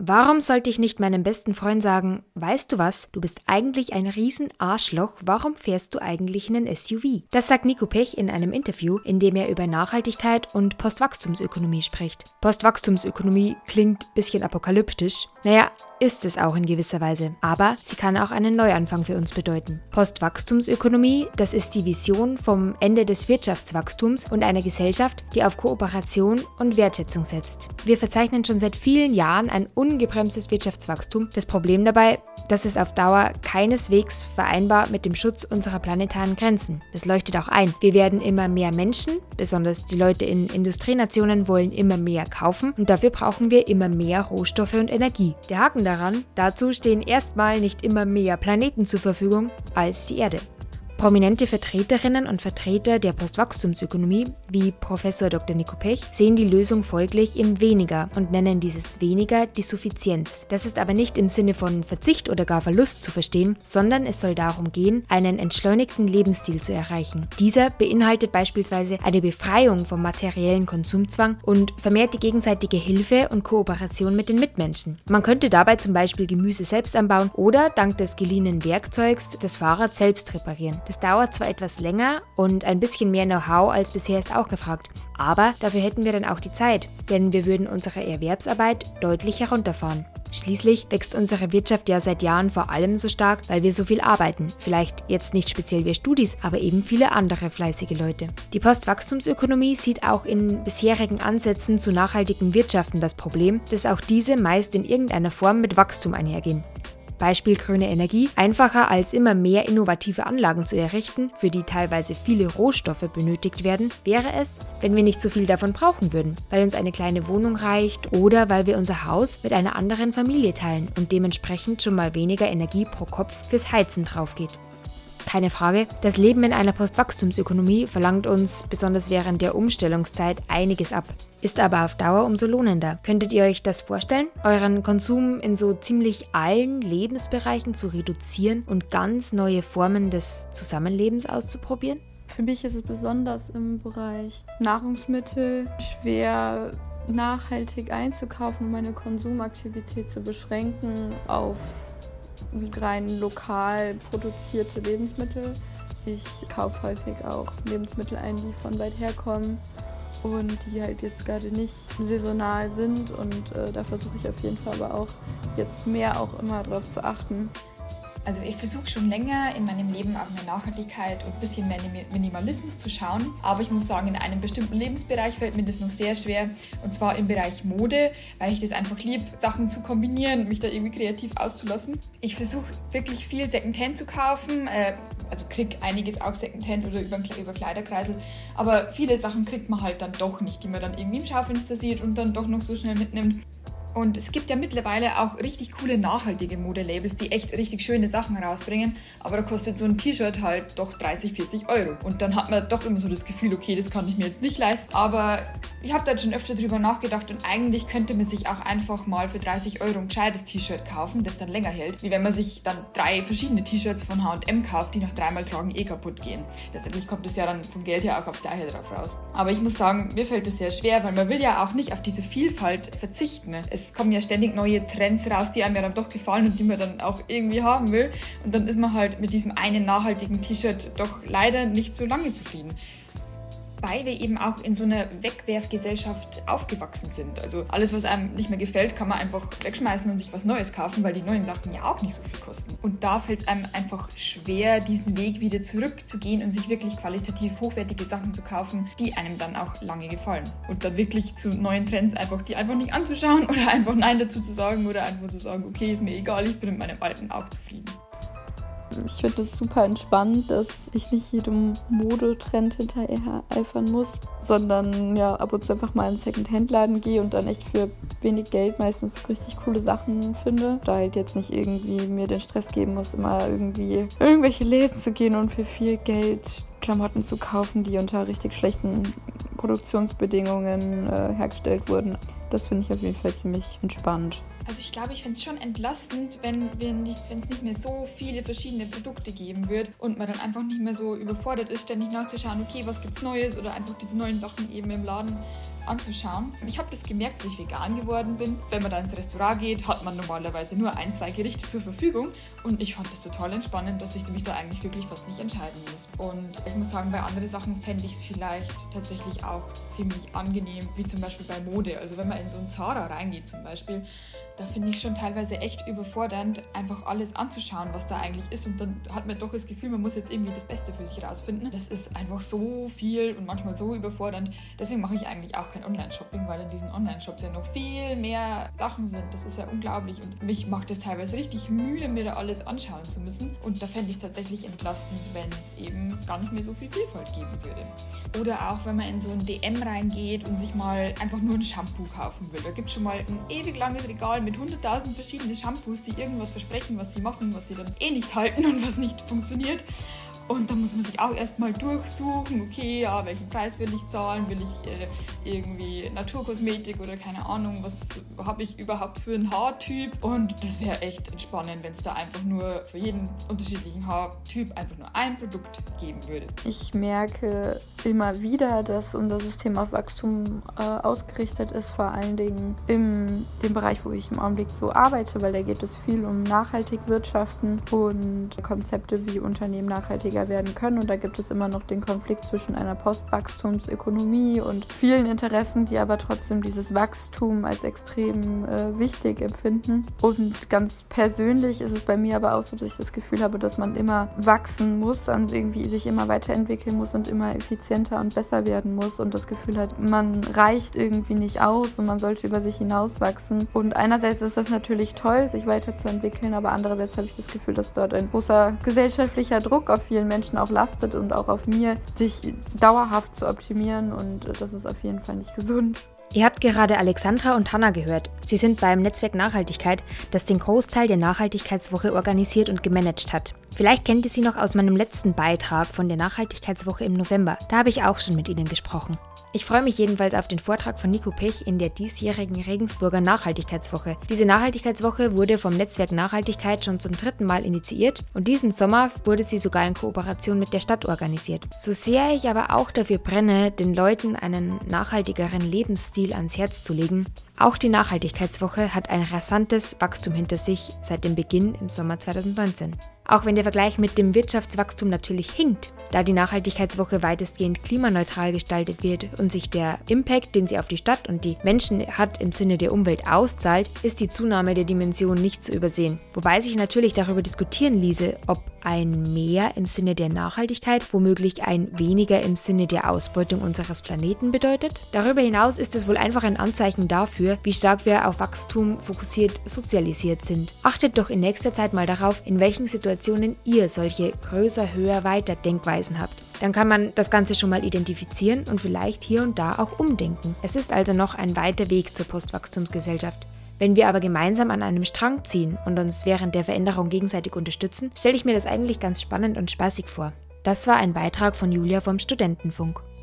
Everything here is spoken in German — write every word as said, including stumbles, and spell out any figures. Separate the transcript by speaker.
Speaker 1: Warum sollte ich nicht meinem besten Freund sagen, weißt du was, du bist eigentlich ein Riesen-Arschloch, warum fährst du eigentlich einen S U V? Das sagt Nico Pech in einem Interview, in dem er über Nachhaltigkeit und Postwachstumsökonomie spricht. Postwachstumsökonomie klingt ein bisschen apokalyptisch. Naja, ist es auch in gewisser Weise, aber sie kann auch einen Neuanfang für uns bedeuten. Postwachstumsökonomie, das ist die Vision vom Ende des Wirtschaftswachstums und einer Gesellschaft, die auf Kooperation und Wertschätzung setzt. Wir verzeichnen schon seit vielen Jahren ein ungebremstes Wirtschaftswachstum. Das Problem dabei, das ist auf Dauer keineswegs vereinbar mit dem Schutz unserer planetaren Grenzen. Das leuchtet auch ein. Wir werden immer mehr Menschen, besonders die Leute in Industrienationen wollen immer mehr kaufen und dafür brauchen wir immer mehr Rohstoffe und Energie. Der Haken daran, dazu stehen erstmal nicht immer mehr Planeten zur Verfügung als die Erde. Prominente Vertreterinnen und Vertreter der Postwachstumsökonomie, wie Professor Doktor Nico Pech, sehen die Lösung folglich im Weniger und nennen dieses Weniger die Suffizienz. Das ist aber nicht im Sinne von Verzicht oder gar Verlust zu verstehen, sondern es soll darum gehen, einen entschleunigten Lebensstil zu erreichen. Dieser beinhaltet beispielsweise eine Befreiung vom materiellen Konsumzwang und vermehrt die gegenseitige Hilfe und Kooperation mit den Mitmenschen. Man könnte dabei zum Beispiel Gemüse selbst anbauen oder dank des geliehenen Werkzeugs das Fahrrad selbst reparieren. Das dauert zwar etwas länger und ein bisschen mehr Know-how als bisher ist auch gefragt, aber dafür hätten wir dann auch die Zeit, denn wir würden unsere Erwerbsarbeit deutlich herunterfahren. Schließlich wächst unsere Wirtschaft ja seit Jahren vor allem so stark, weil wir so viel arbeiten. Vielleicht jetzt nicht speziell wir Studis, aber eben viele andere fleißige Leute. Die Postwachstumsökonomie sieht auch in bisherigen Ansätzen zu nachhaltigen Wirtschaften das Problem, dass auch diese meist in irgendeiner Form mit Wachstum einhergehen. Beispiel grüne Energie, einfacher als immer mehr innovative Anlagen zu errichten, für die teilweise viele Rohstoffe benötigt werden, wäre es, wenn wir nicht so viel davon brauchen würden, weil uns eine kleine Wohnung reicht oder weil wir unser Haus mit einer anderen Familie teilen und dementsprechend schon mal weniger Energie pro Kopf fürs Heizen draufgeht. Keine Frage, das Leben in einer Postwachstumsökonomie verlangt uns, besonders während der Umstellungszeit, einiges ab. Ist aber auf Dauer umso lohnender. Könntet ihr euch das vorstellen, euren Konsum in so ziemlich allen Lebensbereichen zu reduzieren und ganz neue Formen des Zusammenlebens auszuprobieren?
Speaker 2: Für mich ist es besonders im Bereich Nahrungsmittel schwer nachhaltig einzukaufen und meine Konsumaktivität zu beschränken auf rein lokal produzierte Lebensmittel. Ich kaufe häufig auch Lebensmittel ein, die von weit her kommen und die halt jetzt gerade nicht saisonal sind und äh, da versuche ich auf jeden Fall aber auch jetzt mehr auch immer drauf zu achten.
Speaker 3: Also ich versuche schon länger in meinem Leben auf mehr Nachhaltigkeit und ein bisschen mehr Minimalismus zu schauen. Aber ich muss sagen, in einem bestimmten Lebensbereich fällt mir das noch sehr schwer. Und zwar im Bereich Mode, weil ich das einfach lieb, Sachen zu kombinieren und mich da irgendwie kreativ auszulassen. Ich versuche wirklich viel Secondhand zu kaufen. Äh, also krieg einiges auch Secondhand oder über, über Kleiderkreisel. Aber viele Sachen kriegt man halt dann doch nicht, die man dann irgendwie im Schaufenster sieht und dann doch noch so schnell mitnimmt. Und es gibt ja mittlerweile auch richtig coole nachhaltige Modelabels, die echt richtig schöne Sachen rausbringen. Aber da kostet so ein T-Shirt halt doch dreißig, vierzig Euro. Und dann hat man doch immer so das Gefühl, okay, das kann ich mir jetzt nicht leisten. Aber ich habe da jetzt schon öfter drüber nachgedacht und eigentlich könnte man sich auch einfach mal für dreißig Euro ein gescheites T-Shirt kaufen, das dann länger hält. Wie wenn man sich dann drei verschiedene T-Shirts von H und M kauft, die nach dreimal Tragen eh kaputt gehen. Letztendlich kommt das ja dann vom Geld her auch aufs Gleiche drauf raus. Aber ich muss sagen, mir fällt das sehr schwer, weil man will ja auch nicht auf diese Vielfalt verzichten. Es Es kommen ja ständig neue Trends raus, die einem ja dann doch gefallen und die man dann auch irgendwie haben will. Und dann ist man halt mit diesem einen nachhaltigen T-Shirt doch leider nicht so lange zufrieden. Weil wir eben auch in so einer Wegwerfgesellschaft aufgewachsen sind. Also alles, was einem nicht mehr gefällt, kann man einfach wegschmeißen und sich was Neues kaufen, weil die neuen Sachen ja auch nicht so viel kosten. Und da fällt es einem einfach schwer, diesen Weg wieder zurückzugehen und sich wirklich qualitativ hochwertige Sachen zu kaufen, die einem dann auch lange gefallen. Und dann wirklich zu neuen Trends einfach die einfach nicht anzuschauen oder einfach Nein dazu zu sagen oder einfach zu sagen, okay, ist mir egal, ich bin mit meinem alten auch zufrieden.
Speaker 2: Ich finde es super entspannt, dass ich nicht jedem Modetrend hinterher eifern muss, sondern ja ab und zu einfach mal in einen Second-Hand-Laden gehe und dann echt für wenig Geld meistens richtig coole Sachen finde. Da halt jetzt nicht irgendwie mir den Stress geben muss, immer irgendwie irgendwelche Läden zu gehen und für viel Geld Klamotten zu kaufen, die unter richtig schlechten Produktionsbedingungen äh, hergestellt wurden. Das finde ich auf jeden Fall ziemlich entspannt.
Speaker 3: Also ich glaube, ich finde es schon entlastend, wenn wir nicht, wenn es nicht mehr so viele verschiedene Produkte geben wird und man dann einfach nicht mehr so überfordert ist, ständig nachzuschauen, okay, was gibt's Neues oder einfach diese neuen Sachen eben im Laden anzuschauen. Ich habe das gemerkt, wie ich vegan geworden bin. Wenn man da ins Restaurant geht, hat man normalerweise nur ein, zwei Gerichte zur Verfügung und ich fand das total entspannend, dass ich mich da eigentlich wirklich fast nicht entscheiden muss. Und ich muss sagen, bei anderen Sachen fände ich es vielleicht tatsächlich auch ziemlich angenehm, wie zum Beispiel bei Mode. Also wenn man in so ein Zara reingeht zum Beispiel, da finde ich schon teilweise echt überfordernd, einfach alles anzuschauen, was da eigentlich ist. Und dann hat man doch das Gefühl, man muss jetzt irgendwie das Beste für sich rausfinden. Das ist einfach so viel und manchmal so überfordernd. Deswegen mache ich eigentlich auch kein Online-Shopping, weil in diesen Online-Shops ja noch viel mehr Sachen sind. Das ist ja unglaublich. Und mich macht es teilweise richtig müde, mir da alles anschauen zu müssen. Und da fände ich es tatsächlich entlastend, wenn es eben gar nicht mehr so viel Vielfalt geben würde. Oder auch, wenn man in so ein D M reingeht und sich mal einfach nur ein Shampoo kaufen will. Da gibt es schon mal ein ewig langes Regal mit hunderttausend verschiedene Shampoos, die irgendwas versprechen, was sie machen, was sie dann eh nicht halten und was nicht funktioniert. Und da muss man sich auch erstmal durchsuchen, okay, ja, welchen Preis will ich zahlen, will ich äh, irgendwie Naturkosmetik oder keine Ahnung, was habe ich überhaupt für einen Haartyp. Und das wäre echt entspannend, wenn es da einfach nur für jeden unterschiedlichen Haartyp einfach nur ein Produkt geben würde.
Speaker 2: Ich merke immer wieder, dass unser System auf Wachstum äh, ausgerichtet ist, vor allen Dingen in dem Bereich, wo ich im Augenblick so arbeite, weil da geht es viel um nachhaltig wirtschaften und Konzepte, wie Unternehmen nachhaltiger werden können. Und da gibt es immer noch den Konflikt zwischen einer Postwachstumsökonomie und vielen Interessen, die aber trotzdem dieses Wachstum als extrem äh, wichtig empfinden. Und ganz persönlich ist es bei mir aber auch so, dass ich das Gefühl habe, dass man immer wachsen muss und irgendwie sich immer weiterentwickeln muss und immer effizienter und besser werden muss und das Gefühl hat, man reicht irgendwie nicht aus und man sollte über sich hinauswachsen. Und einerseits ist das natürlich toll, sich weiterzuentwickeln, aber andererseits habe ich das Gefühl, dass dort ein großer gesellschaftlicher Druck auf vielen Menschen auch lastet und auch auf mir, sich dauerhaft zu optimieren und das ist auf jeden Fall nicht gesund.
Speaker 1: Ihr habt gerade Alexandra und Hanna gehört. Sie sind beim Netzwerk Nachhaltigkeit, das den Großteil der Nachhaltigkeitswoche organisiert und gemanagt hat. Vielleicht kennt ihr sie noch aus meinem letzten Beitrag von der Nachhaltigkeitswoche im November. Da habe ich auch schon mit ihnen gesprochen. Ich freue mich jedenfalls auf den Vortrag von Nico Pech in der diesjährigen Regensburger Nachhaltigkeitswoche. Diese Nachhaltigkeitswoche wurde vom Netzwerk Nachhaltigkeit schon zum dritten Mal initiiert und diesen Sommer wurde sie sogar in Kooperation mit der Stadt organisiert. So sehr ich aber auch dafür brenne, den Leuten einen nachhaltigeren Lebensstil ans Herz zu legen, auch die Nachhaltigkeitswoche hat ein rasantes Wachstum hinter sich seit dem Beginn im Sommer zweitausendneunzehn. Auch wenn der Vergleich mit dem Wirtschaftswachstum natürlich hinkt, da die Nachhaltigkeitswoche weitestgehend klimaneutral gestaltet wird und sich der Impact, den sie auf die Stadt und die Menschen hat, im Sinne der Umwelt auszahlt, ist die Zunahme der Dimension nicht zu übersehen. Wobei sich natürlich darüber diskutieren ließe, ob ein Mehr im Sinne der Nachhaltigkeit womöglich ein Weniger im Sinne der Ausbeutung unseres Planeten bedeutet. Darüber hinaus ist es wohl einfach ein Anzeichen dafür, wie stark wir auf Wachstum fokussiert sozialisiert sind. Achtet doch in nächster Zeit mal darauf, in welchen Situationen ihr solche größer, höher, weiter Denkweisen habt. Dann kann man das Ganze schon mal identifizieren und vielleicht hier und da auch umdenken. Es ist also noch ein weiter Weg zur Postwachstumsgesellschaft. Wenn wir aber gemeinsam an einem Strang ziehen und uns während der Veränderung gegenseitig unterstützen, stelle ich mir das eigentlich ganz spannend und spaßig vor. Das war ein Beitrag von Julia vom Studentenfunk.